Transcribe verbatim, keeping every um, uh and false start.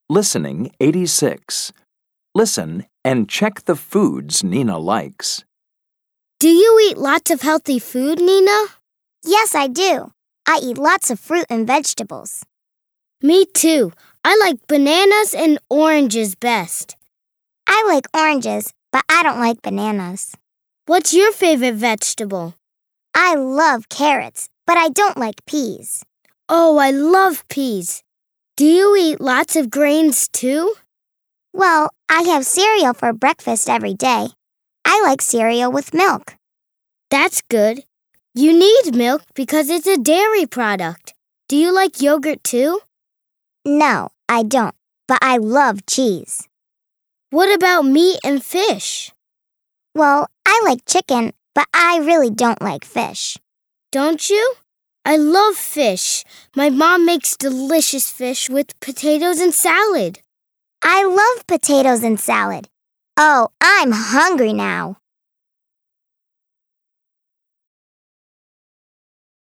Listening eighty-six. Listen and check the foods Nina likes. Do you eat lots of healthy food, Nina? Yes, I do. I eat lots of fruit and vegetables. Me too. I like bananas and oranges best. I like oranges, but I don't like bananas. What's your favorite vegetable? I love carrots, but I don't like peas. Oh, I love peas. Do you eat lots of grains too? Well, I have cereal for breakfast every day. I like cereal with milk. That's good. You need milk because it's a dairy product. Do you like yogurt too? No, I don't, but I love cheese. What about meat and fish? Well, I like chicken, but I really don't like fish. Don't you? I love fish. My mom makes delicious fish with potatoes and salad. I love potatoes and salad. Oh, I'm hungry now.